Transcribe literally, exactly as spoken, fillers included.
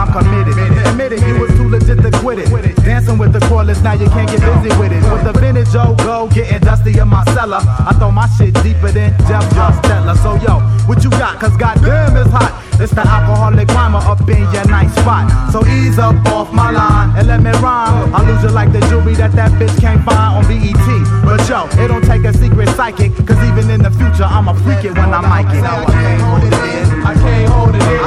I'm committed. Admitted you was too legit to quit it. Dancing with the cordless, now you can't get busy with it. With the vintage Joe Go, getting dusty in my cellar. I throw my shit deeper than Jeff Costello. So yo, what you got? Cause goddamn it's hot. It's the alcoholic rhymer up in your nice spot. So ease up off my line and let me rhyme. I'll lose you like the jewelry that that bitch can't find on B E T. But yo, it don't take a secret psychic, cause even in the future I'ma freak it when I mic it. I can't hold it in, I can't hold it in.